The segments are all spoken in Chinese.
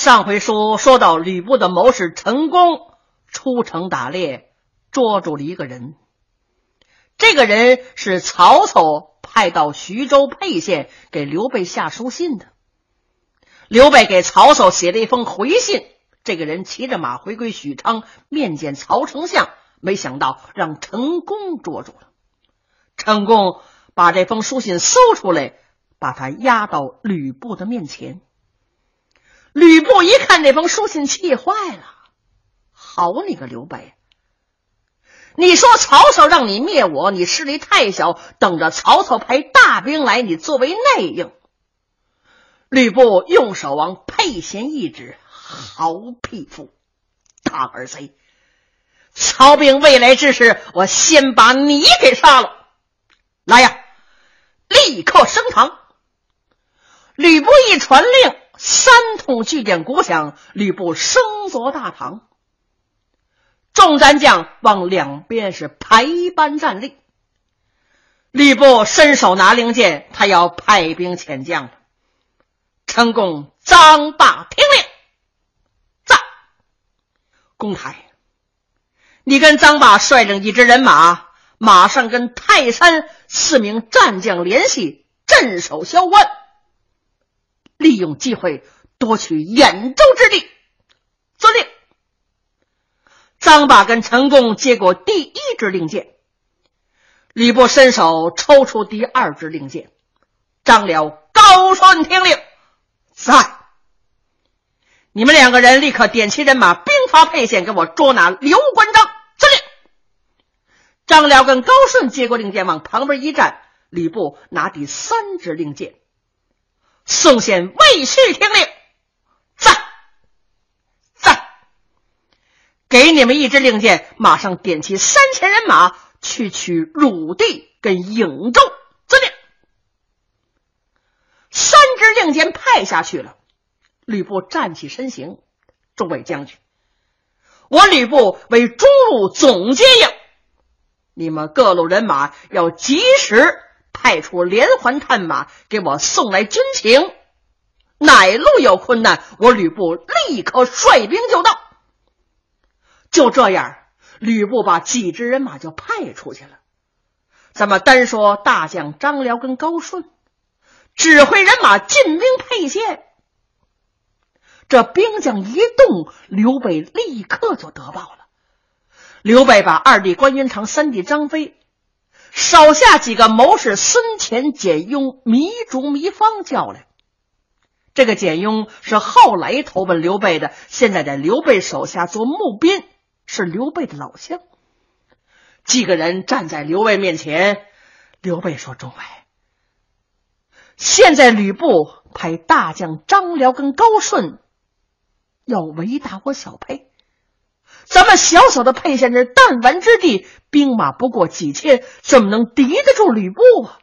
上回书说到吕布的谋士陈宫出城打猎，捉住了一个人。这个人是曹操派到徐州沛县给刘备下书信的。刘备给曹操写了一封回信，这个人骑着马回归许昌，面见曹丞相，没想到让陈宫捉住了。陈宫把这封书信搜出来，把他押到吕布的面前。吕布一看这封书信，气坏了。好你个刘备，你说曹操让你灭我，你势力太小，等着曹操派大兵来，你作为内应。吕布用手往沛县一指，好匹夫，大儿贼，曹兵未来之事，我先把你给杀了。来呀，立刻升堂。吕布一传令，三通巨电鼓响，吕布升坐大堂。众战将往两边是排班站立。吕布伸手拿令箭，他要派兵遣将了。陈宫、张霸听令，在公台，你跟张霸率领一支人马，马上跟泰山4名战将联系，镇守萧关，利用机会夺取兖州之地。遵令。张霸跟陈宫接过第一支令箭，吕布伸手抽出第二支令箭。张辽、高顺听令，在。你们两个人立刻点齐人马，兵发沛县，给我捉拿刘关张。遵令。张辽跟高顺接过令箭，往旁边一站。吕布拿第三支令箭。宋宪、魏续听令，在。给你们一支令箭，马上点齐3000人马，去取鲁地跟颍州。遵令。3支令箭派下去了。吕布站起身形，诸位将军，我吕布为中路总接应，你们各路人马要及时派出连环探马给我送来军情，哪路有困难，我吕布立刻率兵就到。就这样，吕布把几支人马就派出去了。咱们单说大将张辽跟高顺，指挥人马进兵沛县。这兵将一动，刘备立刻就得报了。刘备把二弟关云长、三弟张飞，手下几个谋士孙乾、简雍、糜竺、糜芳叫来。这个简雍是后来投奔刘备的，现在在刘备手下做募兵，是刘备的老乡。几个人站在刘备面前，刘备说：众位，现在吕布派大将张辽跟高顺要围打我小沛，咱们小小的沛县是弹丸之地，兵马不过几千，怎么能敌得住吕布啊？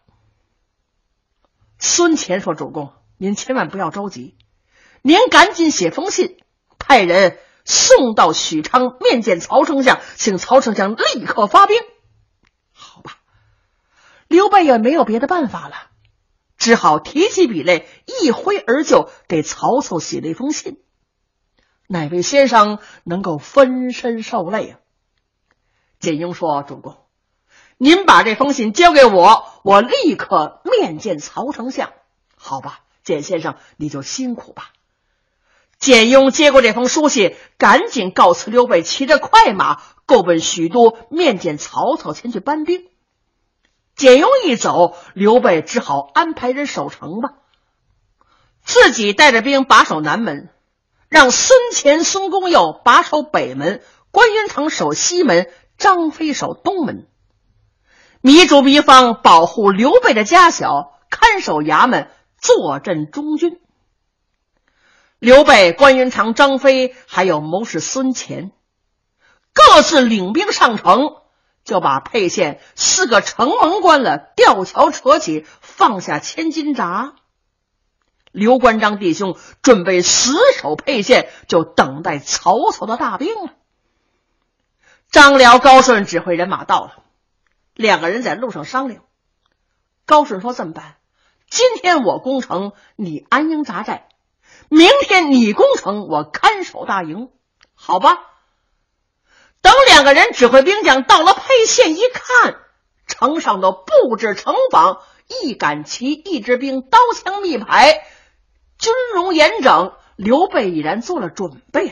孙乾说：主公，您千万不要着急，您赶紧写封信，派人送到许昌面见曹丞相，请曹丞相立刻发兵。好吧，刘备也没有别的办法了，只好提起笔来，一挥而就，给曹操写了一封信。哪位先生能够分身受累啊？简雍说：主公，您把这封信交给我，我立刻面见曹丞相。好吧，简先生你就辛苦吧。简雍接过这封书信，赶紧告辞刘备，骑着快马够奔许都，面见曹操前去搬兵。简雍一走，刘备只好安排人守城吧，自己带着兵把守南门，让孙乾、孙公佑把守北门，关云长守西门，张飞守东门。糜竺、糜芳保护刘备的家小，看守衙门，坐镇中军。刘备、关云长、张飞还有谋士孙乾，各自领兵上城，就把沛县4个城门关了，吊桥扯起，放下千斤闸。刘关张弟兄准备死守沛县，就等待曹操的大兵了。张辽、高顺指挥人马到了，两个人在路上商量。高顺说：这么办，今天我攻城，你安营扎寨， 明天你攻城，我看守大营，好吧？等两个人指挥兵将到了沛县一看，城上都布置城防，一杆旗，一支兵，刀枪密排，军容严整，刘备已然做了准备了。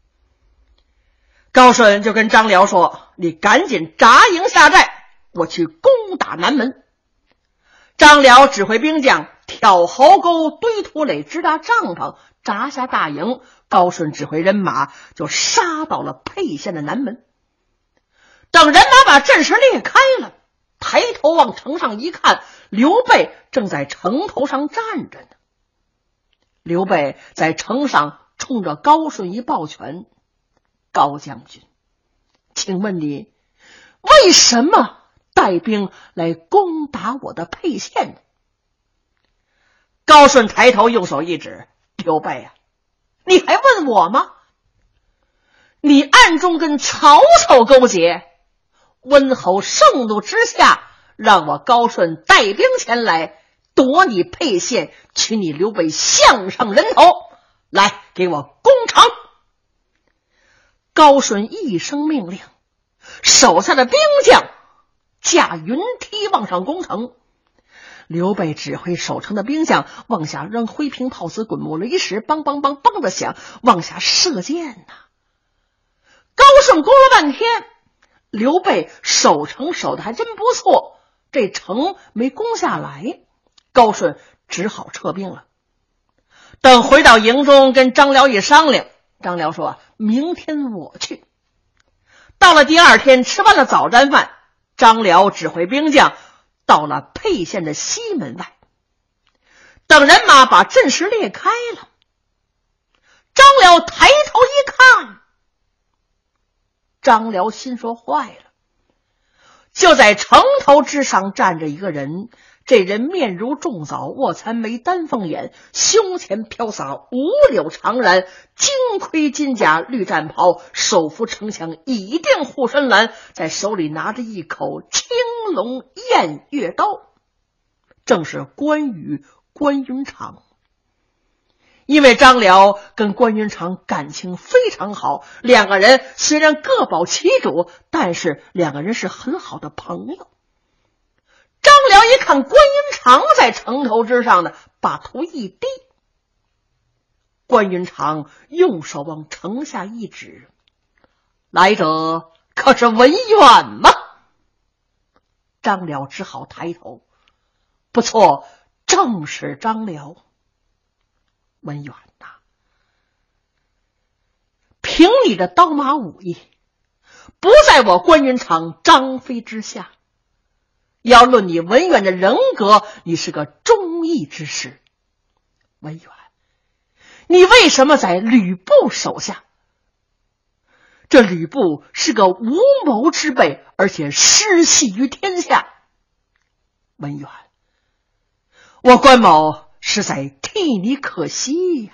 高顺就跟张辽说：“你赶紧扎营下寨，我去攻打南门。”张辽指挥兵将挑壕沟、堆土垒、支搭帐篷，扎下大营。高顺指挥人马就杀到了沛县的南门。等人马把阵势裂开了，抬头往城上一看，刘备正在城头上站着呢。刘备在城上冲着高顺一抱拳：“高将军，请问你为什么带兵来攻打我的沛县呢？”高顺抬头用手一指：“刘备啊，你还问我吗？你暗中跟曹操勾结，温侯盛怒之下，让我高顺带兵前来夺你沛县，取你刘备项上人头，来给我攻城。”高顺一声命令，手下的兵将架云梯往上攻城。刘备指挥守城的兵将往下扔灰瓶炮子、滚木雷石，梆梆梆梆的响，往下射箭呐。高顺攻了半天，刘备守城守的还真不错，这城没攻下来，高顺只好撤兵了。等回到营中跟张辽一商量，张辽说：“明天我去。”到了第二天，吃完了早餐饭，张辽指挥兵将到了沛县的西门外。等人马把阵势裂开了，张辽抬头一看，张辽心说坏了，就在城头之上站着一个人，这人面如重枣，卧蚕眉，丹凤眼，胸前飘洒五柳长髯，金盔金甲，绿战袍，手扶城墙，倚定护身栏，在手里拿着一口青龙偃月刀，正是关羽关云长。因为张辽跟关云长感情非常好，两个人虽然各保其主，但是两个人是很好的朋友。张辽一看关云长在城头之上呢，把头一低。关云长用手往城下一指：“来者可是文远吗？”张辽只好抬头：“不错，正是张辽。”文远呐，凭你的刀马武艺，不在我关云长、张飞之下。要论你文远的人格，你是个忠义之士。文远，你为什么在吕布手下？这吕布是个无谋之辈，而且失信于天下。文远，我关某是在替你可惜呀。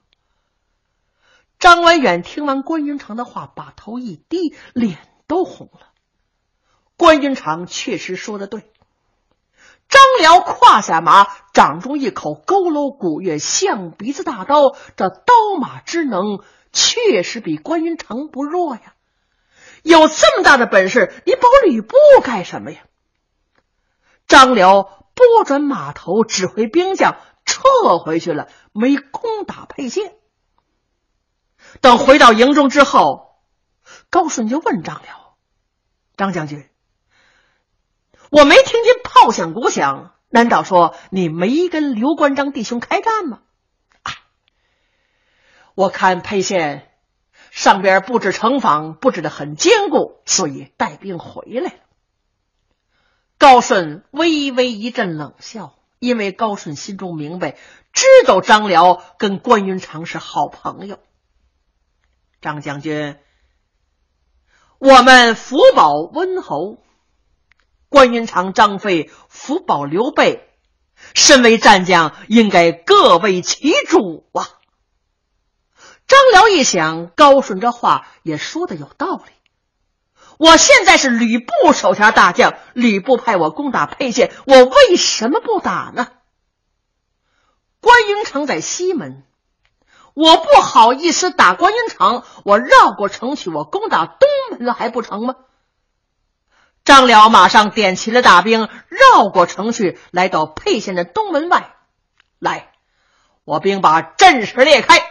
张文远听完关云长的话，把头一低，脸都红了。关云长确实说得对。张辽胯下马，掌中一口佝偻古月象鼻子大刀，这刀马之能确实比关云长不弱呀。有这么大的本事，你保吕布干什么呀？张辽拨转马头，指挥兵将撤回去了，没攻打沛县。等回到营中之后，高顺就问张辽：“张将军，我没听见炮响鼓响，难道说你没跟刘关张弟兄开战吗？”“我看沛县上边布置城防布置得很坚固，所以带兵回来了。”高顺微微一阵冷笑，因为高顺心中明白，知道张辽跟关云长是好朋友。“张将军，我们福保温侯，关云长、张飞福保刘备，身为战将，应该各为其主啊。”张辽一想，高顺这话也说的有道理。我现在是吕布手下大将，吕布派我攻打沛县，我为什么不打呢？关云长在西门， 我不好意思打关云长，我绕过城去，我攻打东门了还不成吗？张辽马上点齐了大兵，绕过城去，来到沛县的东门外。来，我兵把阵势裂开，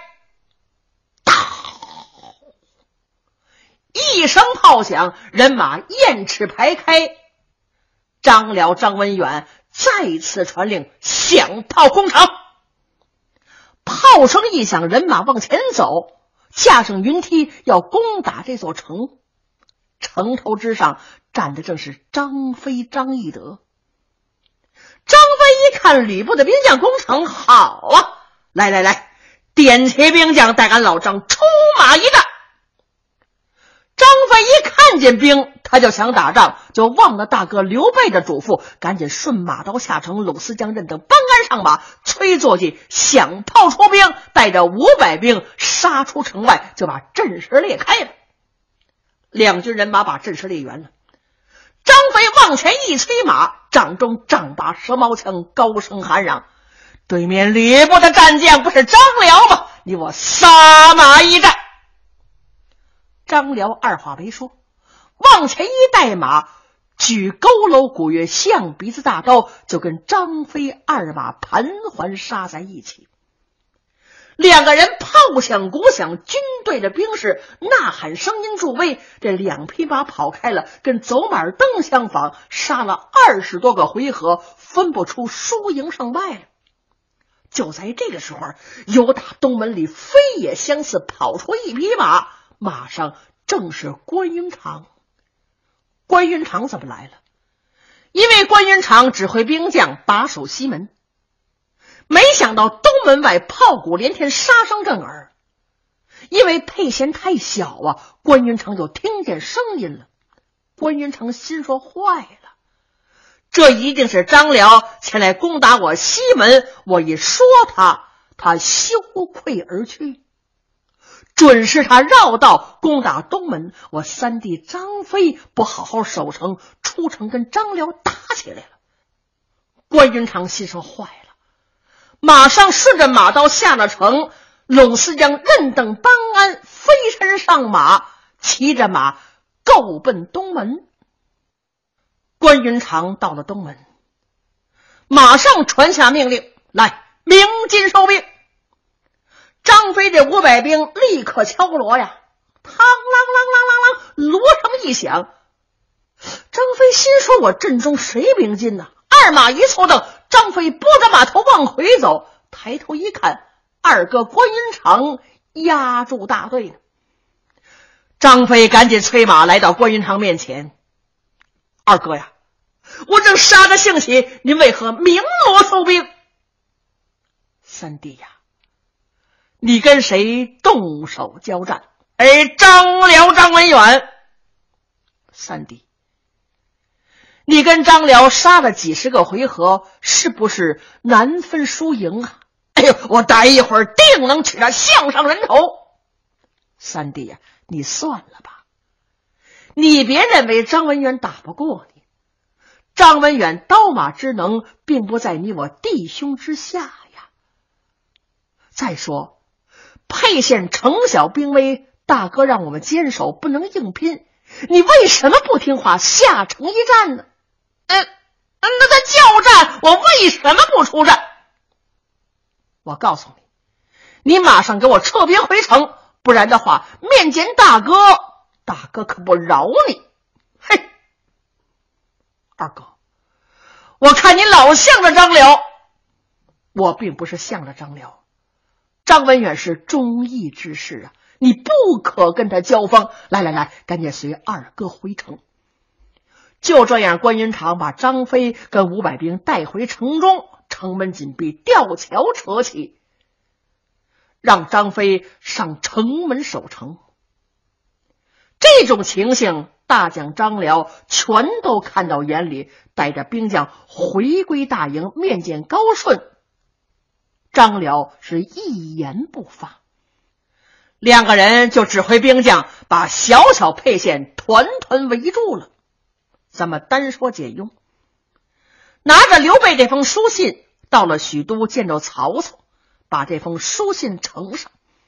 一声炮响，人马雁翅排开。张辽、张文远再次传令，响炮攻城。炮声一响，人马往前走，架上云梯要攻打这座城。城头之上站的正是张飞、张翼德。张飞一看吕布的兵将攻城，好啊，来，点齐兵将，带俺老张出马一战。张飞一看见兵，他就想打仗，就忘了大哥刘备的嘱咐，赶紧顺马刀下城，鲁思江、任等班杆上马，催坐骑响炮出兵，带着500兵杀出城外，就把阵势裂开了。两军人马把阵势裂圆了。张飞往前一催马，掌中丈把蛇矛枪，高声喊嚷：对面吕布的战将不是张辽吗？你我撒马一战。张辽二话没说，往前一带马，举佝偻鼓乐象鼻子大刀，就跟张飞二马盘桓杀在一起。两个人炮响鼓响，军队的兵士呐喊声音助威，这两匹马跑开了，跟走马灯相仿，杀了20多个回合，分不出输赢胜败了。就在这个时候，由打东门里飞也相似跑出一匹马，马上正是关云长。关云长怎么来了？因为关云长指挥兵将把守西门，没想到东门外炮鼓连天，杀声震耳。因为沛县太小啊，关云长就听见声音了。关云长心说坏了，这一定是张辽前来攻打我西门，我一说他羞愧而去，准是他绕道攻打东门，我三弟张飞不好好守城，出城跟张辽打起来了。关云长心说坏了，马上顺着马道下了城，鲁思江、任等班安飞身上马，骑着马够奔东门。关云长到了东门，马上传下命令来，鸣金收兵。张飞这500兵立刻敲锣呀，嘡啷啷啷啷啷，锣声一响。张飞心说我阵中谁鸣金呢？二马一凑蹬，张飞拨着马头往回走，抬头一看，二哥关云长压住大队呢。张飞赶紧催马来到关云长面前，二哥呀，我正杀得兴起，您为何鸣锣收兵？三弟呀，你跟谁动手交战？张辽、张文远。三弟，你跟张辽杀了几十个回合，是不是难分输赢啊？我待一会儿定能取他项上人头。三弟呀，你算了吧，你别认为张文远打不过你，张文远刀马之能并不在你我弟兄之下呀。再说沛县城小兵危，大哥让我们坚守，不能硬拼，你为什么不听话下城一战呢？那他叫战，我为什么不出战？我告诉你，你马上给我撤兵回城，不然的话面见大哥，大哥可不饶你。嘿，二哥，我看你老向着张辽。我并不是向着张辽，张文远是忠义之士啊，你不可跟他交锋。来，赶紧随二哥回城。就这样，关云长把张飞跟500兵带回城中，城门紧闭，吊桥扯起，让张飞上城门守城。这种情形，大将张辽全都看到眼里，带着兵将回归大营，面见高顺。张辽是一言不发，两个人就指挥兵将把小沛县团团围住了。咱们单说简雍，拿着刘备这封书信到了许都，见着曹操，把这封书信呈上。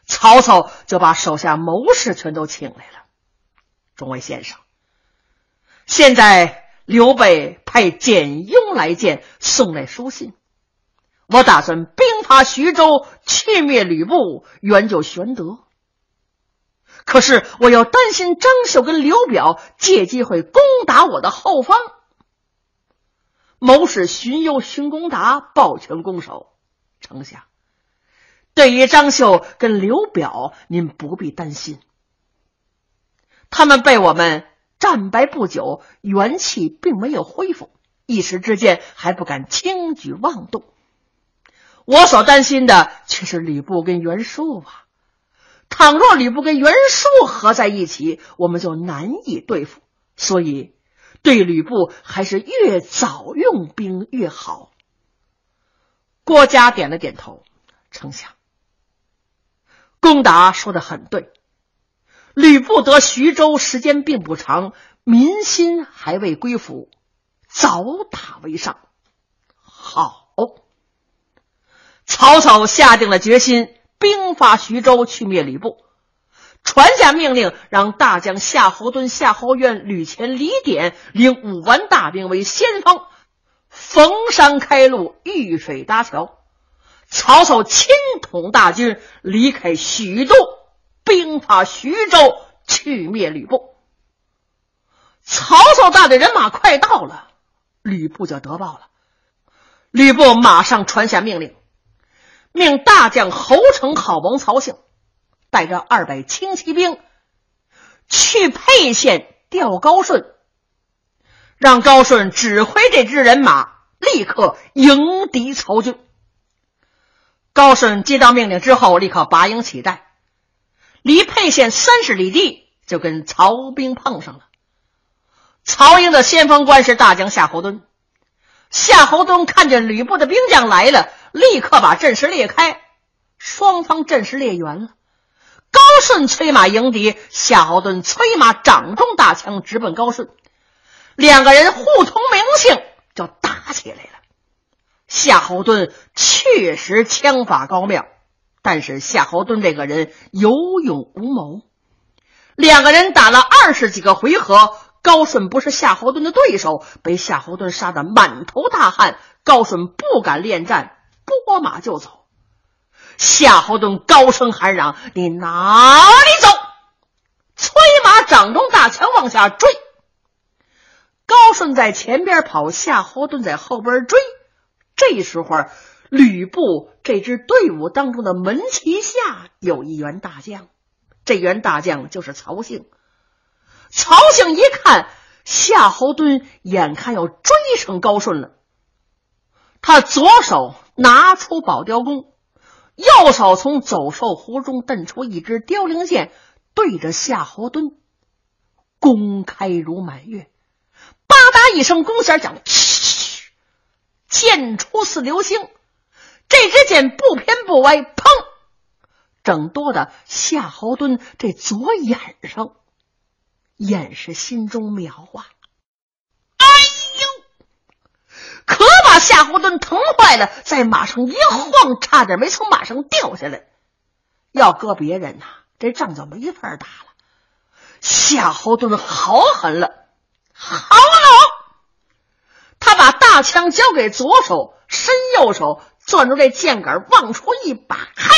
曹操就把手下谋士全都请来了。众位先生，现在刘备派简雍来见，送来书信，我打算兵发徐州，去灭吕布，援救玄德。可是我又担心张绣跟刘表借机会攻打我的后方。谋士荀攸、荀公达抱拳拱手：丞相，对于张绣跟刘表，您不必担心，他们被我们战败不久，元气并没有恢复，一时之间还不敢轻举妄动。我所担心的却是吕布跟袁术啊，倘若吕布跟袁术合在一起，我们就难以对付，所以对吕布还是越早用兵越好。郭嘉点了点头：丞相，公达说得很对，吕布得徐州时间并不长，民心还未归服，早打为上。好，曹操下定了决心，兵发徐州去灭吕布，传下命令，让大将夏侯惇、夏侯渊、吕虔、李典领5万大兵为先锋，逢山开路，遇水搭桥。曹操亲统大军离开许都，兵发徐州去灭吕布。曹操带的人马快到了，吕布就得报了。吕布马上传下命令，命大将侯成、郝萌、曹姓带着200轻骑兵去沛县调高顺，让高顺指挥这支人马立刻迎敌曹军。高顺接到命令之后，立刻拔营起带，离沛县30里地就跟曹兵碰上了。曹营的先锋官是大将夏侯惇，夏侯惇看见吕布的兵将来了，立刻把阵势裂开，双方阵势裂圆了。高顺催马迎敌，夏侯惇催马掌中大枪直奔高顺，两个人互通名姓，就打起来了。夏侯惇确实枪法高妙，但是夏侯惇这个人有勇无谋，两个人打了20几个回合，高顺不是夏侯惇的对手，被夏侯惇杀得满头大汗，高顺不敢恋战，拨马就走。夏侯惇高声喊嚷：你哪里走？催马掌中大枪往下追。高顺在前边跑，夏侯惇在后边追。这时候吕布这支队伍当中的门旗下有一员大将，这员大将就是曹姓。曹姓一看夏侯惇眼看要追上高顺了，他左手拿出宝雕弓，右手从走兽壶中蹬出一支凋零箭，对着夏侯惇弓开如满月，吧嗒一声弓弦响，箭出似流星，这支箭不偏不歪，砰，整多的夏侯惇这左眼上，眼是心中苗啊！哎呦，可把夏侯惇疼坏了，在马上一晃，差点没从马上掉下来。要搁别人呐，这仗就没法打了。夏侯惇好狠了，好了！他把大枪交给左手，伸右手攥住这箭杆，往出一拔，嗨！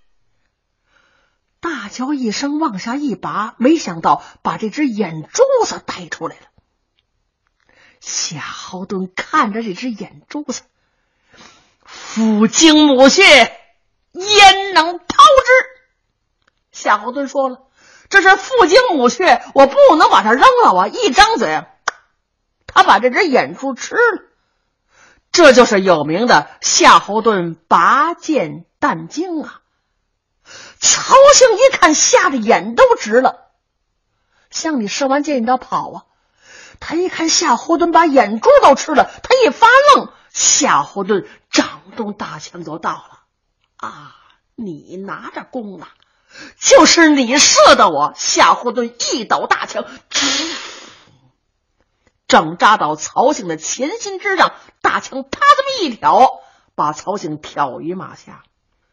大叫一声往下一拔，没想到把这只眼珠子带出来了。夏侯惇看着这只眼珠子，父精母血，焉能抛之？夏侯惇说了，这是父精母血，我不能把它扔了啊！一张嘴，他把这只眼珠吃了。这就是有名的夏侯惇拔剑弹经啊！曹姓一看，吓得眼都直了。向你射完箭你要跑啊！他一看夏侯惇把眼珠都吃了，他一发愣，夏侯惇掌中大枪就到了啊！你拿着弓啊，就是你射的我！夏侯惇一抖大枪，正扎到曹姓的前心之上，大枪啪这么一挑，把曹姓挑于马下。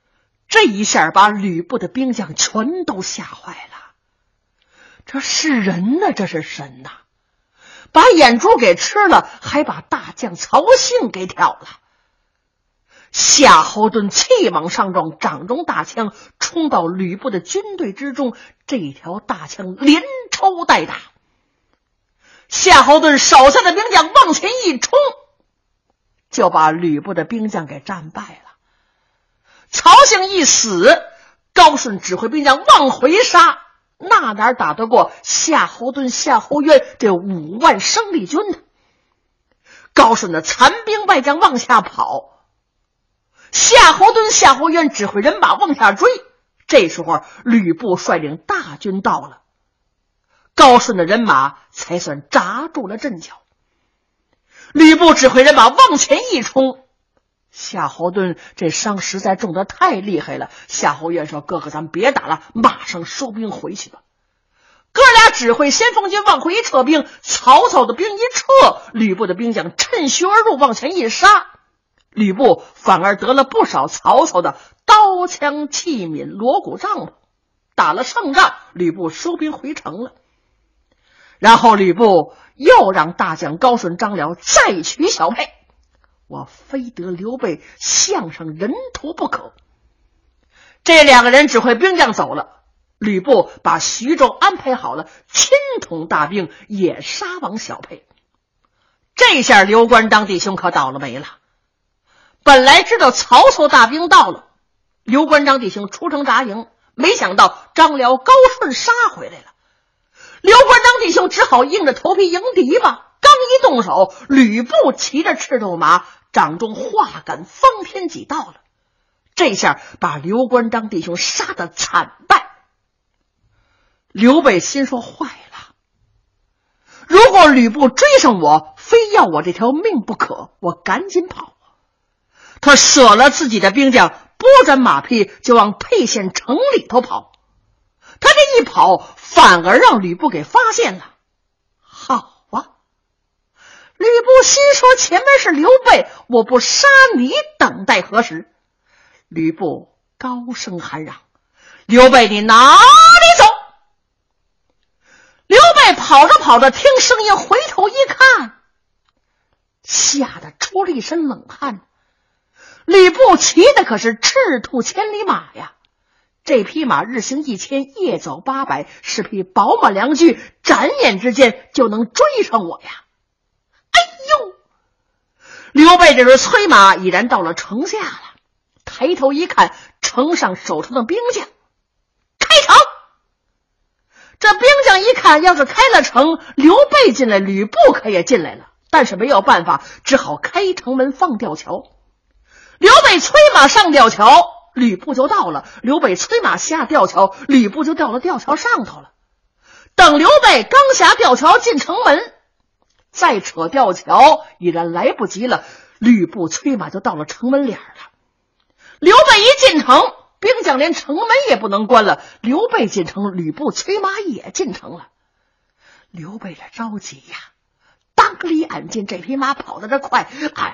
这一下把吕布的兵将全都吓坏了。这是人呢，这是神呐！把眼珠给吃了，还把大将曹性给挑了。夏侯惇气往上撞，掌中大枪冲到吕布的军队之中，这条大枪连抽带打。夏侯惇手下的兵将往前一冲，就把吕布的兵将给战败了。曹性一死，高顺指挥兵将往回杀，那哪打得过夏侯惇、夏侯渊这5万生力军呢？高顺的残兵败将往下跑，夏侯惇、夏侯渊指挥人马往下追。这时候吕布率领大军到了，高顺的人马才算扎住了阵脚。吕布指挥人马往前一冲，夏侯惇这伤实在重得太厉害了。夏侯渊说：“哥哥，咱们别打了，马上收兵回去吧。”哥俩指挥先锋军往回一撤兵，曹操的兵一撤，吕布的兵将趁虚而入，往前一杀。吕布反而得了不少曹操的刀枪器皿、锣鼓帐篷，打了胜仗。吕布收兵回城了。然后吕布又让大将高顺、张辽再取小沛，我非得刘备项上人头不可。这2个人指挥兵将走了，吕布把徐州安排好了，亲统大兵也杀往小沛。这下刘关张弟兄可倒了霉了。本来知道曹操大兵到了，刘关张弟兄出城扎营，没想到张辽、高顺杀回来了。刘关张弟兄只好硬着头皮迎敌吧。刚一动手，吕布骑着赤兔马，掌中画杆方天戟到了。这下把刘关张弟兄杀得惨败。刘备心说：坏了，如果吕布追上我，非要我这条命不可，我赶紧跑。他舍了自己的兵将，拨转马匹就往沛县城里头跑。他这一跑，反而让吕布给发现了。好啊，吕布心说：前面是刘备，我不杀你，等待何时？吕布高声喊嚷：刘备，你哪里走？刘备跑着跑着，听声音回头一看，吓得出了一身冷汗。吕布骑的可是赤兔千里马呀，这匹马日行1000，夜走800，是匹宝马良驹，转眼之间就能追上我呀！哎呦！刘备这时催马已然到了城下了，抬头一看，城上守城的兵将，开城！这兵将一看，要是开了城，刘备进来，吕布可也进来了，但是没有办法，只好开城门放吊桥。刘备催马上吊桥，吕布就到了；刘备催马下吊桥，吕布就到了吊桥上头了。等刘备刚下吊桥进城门，再扯吊桥已然来不及了，吕布催马就到了城门脸了。刘备一进城，兵将连城门也不能关了，刘备进城，吕布催马也进城了。刘备这着急呀，当里俺进，这匹马跑得这快，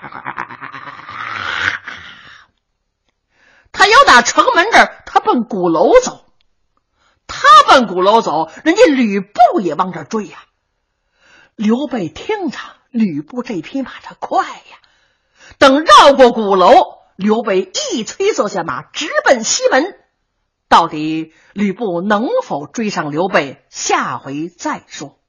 他要打城门这儿，他奔鼓楼走。他奔鼓楼走，人家吕布也往这追呀。刘备听着，吕布这匹马这快呀。等绕过鼓楼，刘备一催坐下马，直奔西门。到底吕布能否追上刘备，下回再说。